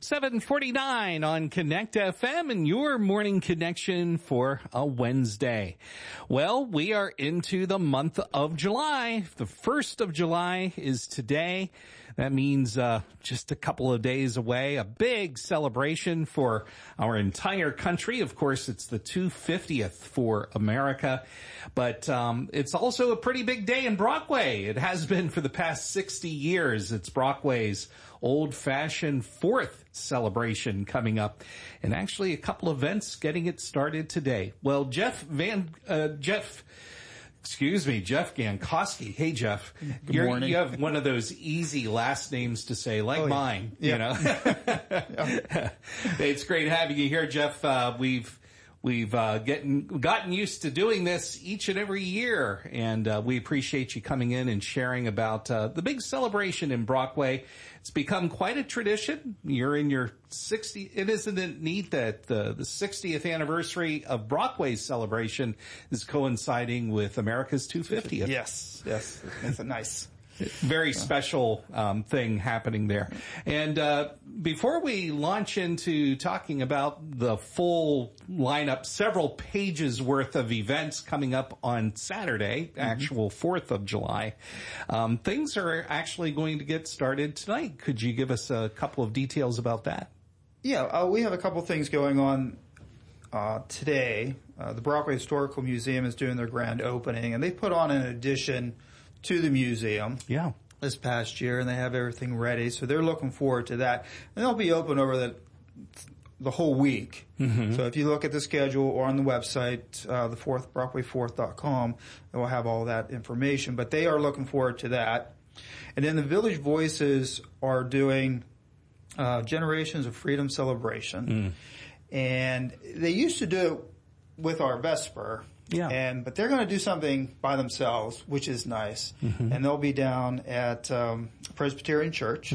7:49 on Connect FM and your morning connection for a Wednesday. Well, we are into the month of July. The 1st of July is today. That means just a couple of days away. A big celebration for our entire country. Of course, it's the 250th for America. But it's also a pretty big day in Brockway. It has been for the past 60 years. It's Brockway's old-fashioned 4th celebration coming up, and actually a couple events getting it started today. Well, Jeff Gankowski. Hey, Jeff. Good morning. You have one of those easy last names to say, like mine. Yeah. You know. It's great having you here, Jeff. We've gotten used to doing this each and every year, and we appreciate you coming in and sharing about the big celebration in Brockway. It's become quite a tradition. You're in your 60. Isn't it neat that the 60th anniversary of Brockway's celebration is coinciding with America's 250th? Yes. It's nice. Very special thing happening there. And before we launch into talking about the full lineup, several pages worth of events coming up on Saturday, actual 4th of July, things are actually going to get started tonight. Could you give us a couple of details about that? Yeah, we have a couple things going on today. The Brockway Historical Museum is doing their grand opening, and they put on an addition to the museum this past year, and they have everything ready, so they're looking forward to that. And they'll be open over the whole week. So if you look at the schedule or on the website, the Brockway4th.com, it will have all that information. But they are looking forward to that. And then the Village Voices are doing Generations of Freedom celebration. And they used to do it with our Vesper. But they're going to do something by themselves, which is nice. And they'll be down at Presbyterian Church.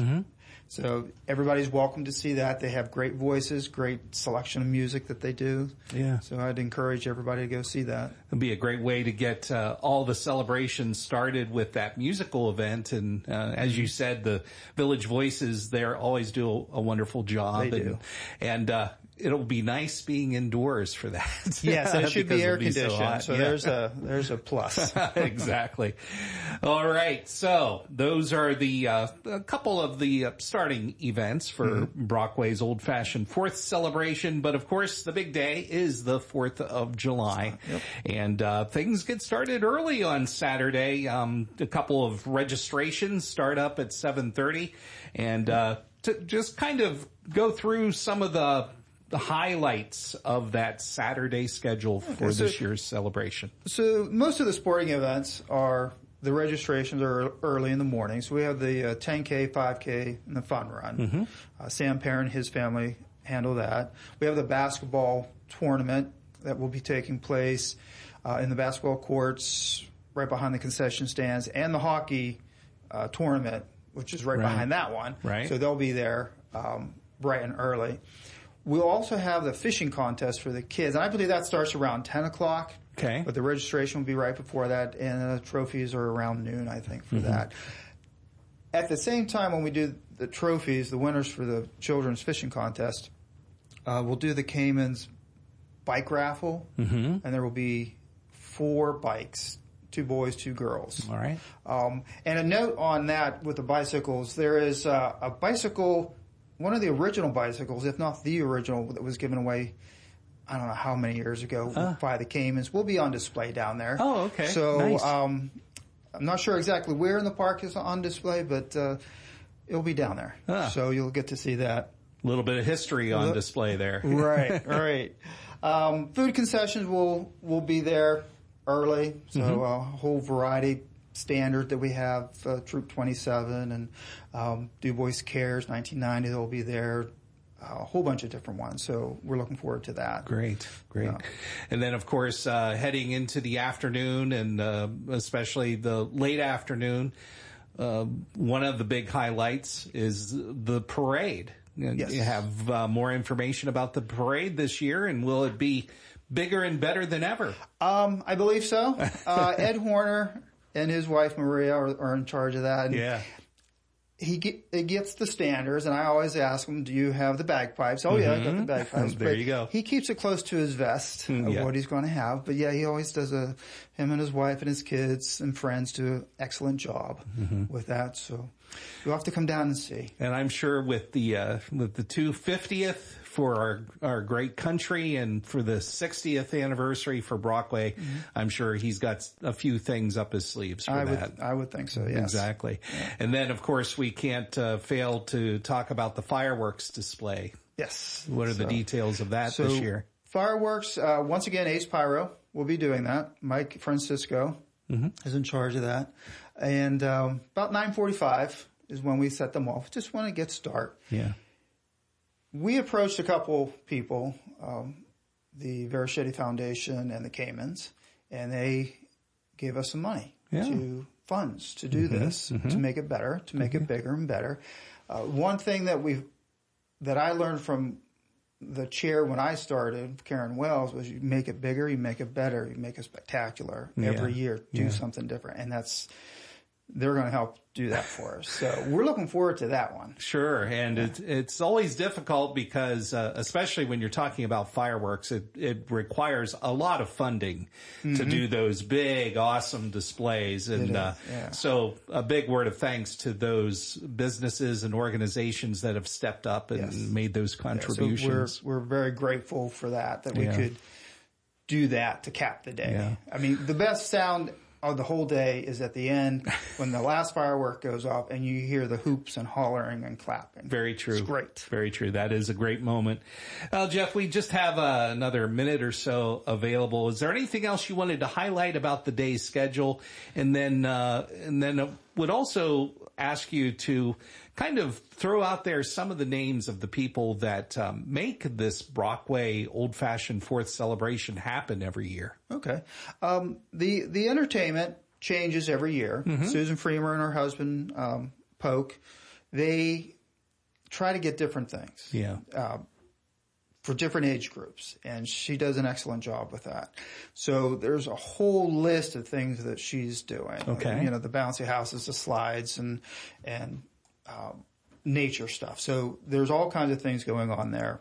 So everybody's welcome to see that. They have great voices, great selection of music that they do. So I'd encourage everybody to go see that. It'd be a great way to get all the celebrations started with that musical event. And as you said, the Village Voices, they always do a wonderful job. They do. And it'll be nice being indoors for that. Yes, it should be air conditioned. So there's a plus. Exactly. All right. So those are the a couple of the starting events for Brockway's old-fashioned 4th celebration. But of course, the big day is the 4th of July, and things get started early on Saturday. A couple of registrations start up at 7:30, and to just kind of go through some of the highlights of that Saturday schedule for this year's celebration. So most of the sporting events the registrations are early in the morning. So we have the 10K, 5K, and the fun run. Sam Perrin and his family handle that. We have the basketball tournament that will be taking place in the basketball courts right behind the concession stands, and the hockey tournament, which is right behind that one. So they'll be there bright and early. We'll also have the fishing contest for the kids, and I believe that starts around 10 o'clock. But the registration will be right before that, and the trophies are around noon, I think, for that. At the same time, when we do the trophies, the winners for the children's fishing contest, we'll do the Cayman's bike raffle, and there will be 4 bikes, 2 boys, 2 girls. All right. And a note on that with the bicycles, there is a bicycle, one of the original bicycles, if not the original, that was given away, I don't know how many years ago, by the Caymans, will be on display down there. Oh, okay. So nice. I'm not sure exactly where in the park is on display, but it'll be down there. So you'll get to see that. A little bit of history on display there. Right. Food concessions will be there early, so a whole variety standard that we have, Troop 27 and Du Bois Cares 1990, they'll be there. A whole bunch of different ones, so we're looking forward to that. Great. And then, of course, heading into the afternoon and especially the late afternoon, one of the big highlights is the parade. Yes. You have more information about the parade this year, and will it be bigger and better than ever? I believe so. Ed Horner and his wife Maria are in charge of that. And it gets the standards, and I always ask him, do you have the bagpipes? Oh, yeah, I got the bagpipes. There you go. He keeps it close to his vest of what he's going to have. But yeah, he always does him and his wife and his kids and friends do an excellent job with that. So you'll have to come down and see. And I'm sure with the 250th for our great country and for the 60th anniversary for Brockway, I'm sure he's got a few things up his sleeves for that. I would think so, yes. Exactly. Yeah. And then, of course, we can't fail to talk about the fireworks display. Yes. What are the details of that this year? Fireworks, once again, Ace Pyro will be doing that. Mike Francisco is in charge of that. And about 9:45 is when we set them off, just when it gets dark. Yeah. We approached a couple people, the Verascetti Foundation and the Caymans, and they gave us some money funds to do this, to make it better, to make it bigger and better. One thing that I learned from the chair when I started, Karen Wells, was you make it bigger, you make it better, you make it spectacular every year, do something different. And they're going to help do that for us. So we're looking forward to that one. Sure. And it's always difficult because, especially when you're talking about fireworks, it requires a lot of funding to do those big, awesome displays. And, so a big word of thanks to those businesses and organizations that have stepped up and made those contributions. So we're very grateful for that we could do that to cap the day. Yeah. I mean, the best sound of the whole day is at the end when the last firework goes off and you hear the hoops and hollering and clapping. Very true. It's great. Very true. That is a great moment. Well, Jeff, we just have another minute or so available. Is there anything else you wanted to highlight about the day's schedule? And then would also ask you to kind of throw out there some of the names of the people that make this Brockway Old-Fashioned 4th celebration happen every year. Okay. The entertainment changes every year. Susan Freemer and her husband, Polk, they try to get different things. Yeah. For different age groups, and she does an excellent job with that. So there's a whole list of things that she's doing. Okay. The bouncy houses, the slides, and nature stuff. So there's all kinds of things going on there.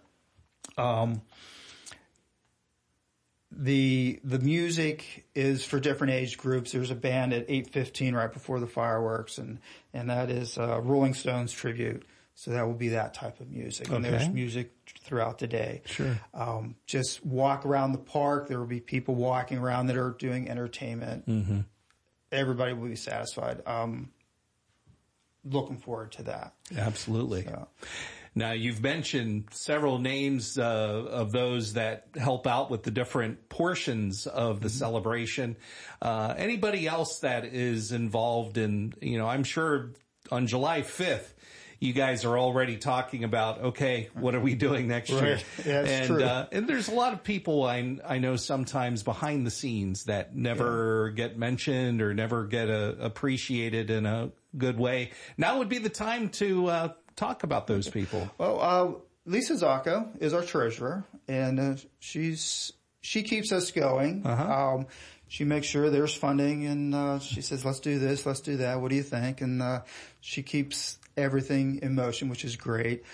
The music is for different age groups. There's a band at 8:15 right before the fireworks, and that is Rolling Stones tribute. So that will be that type of music. And there's music throughout the day. Sure. Just walk around the park. There will be people walking around that are doing entertainment. Everybody will be satisfied. Looking forward to that. Absolutely. So. Now, you've mentioned several names of those that help out with the different portions of the celebration. Anybody else that is involved in, I'm sure on July 5th, you guys are already talking about, okay, what are we doing next year? Yeah, it's true. And there's a lot of people I know sometimes behind the scenes that never get mentioned or never get appreciated in a good way. Now would be the time to talk about those people. Well, Lisa Zacco is our treasurer, and she keeps us going. She makes sure there's funding, and she says, let's do this, let's do that. What do you think? And she keeps everything in motion, which is great.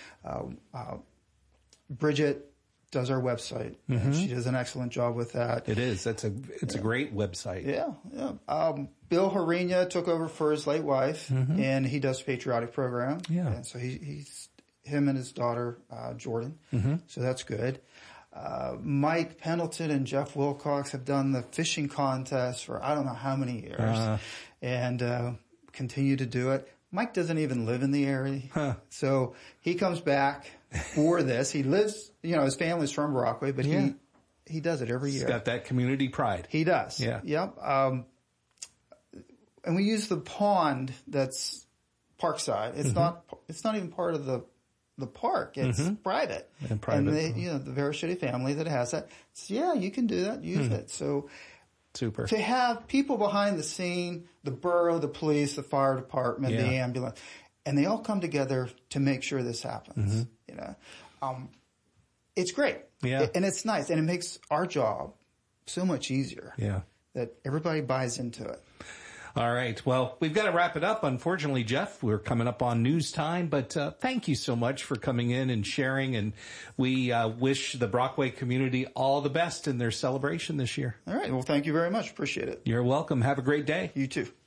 Bridget does our website. And she does an excellent job with that. It is. It's a great website. Yeah. Bill Harina took over for his late wife, and he does patriotic program. Yeah. And so him and his daughter, Jordan. So that's good. Mike Pendleton and Jeff Wilcox have done the fishing contest for I don't know how many years, and continue to do it. Mike doesn't even live in the area, so he comes back for this. He lives, his family's from Brockway, but he does it every year. He's got that community pride. He does. Yeah. Yep. And we use the pond that's Parkside. It's not even part of the park. It's private. And private. And the Verascetti family that has that. So yeah, you can do that. Use it. So super. To have people behind the scene, the borough, the police, the fire department, the ambulance, and they all come together to make sure this happens. It's great. Yeah. And it's nice. And it makes our job so much easier. Yeah. That everybody buys into it. All right. Well, we've got to wrap it up. Unfortunately, Jeff, we're coming up on news time, but thank you so much for coming in and sharing. And we wish the Brockway community all the best in their celebration this year. All right. Well, thank you very much. Appreciate it. You're welcome. Have a great day. You too.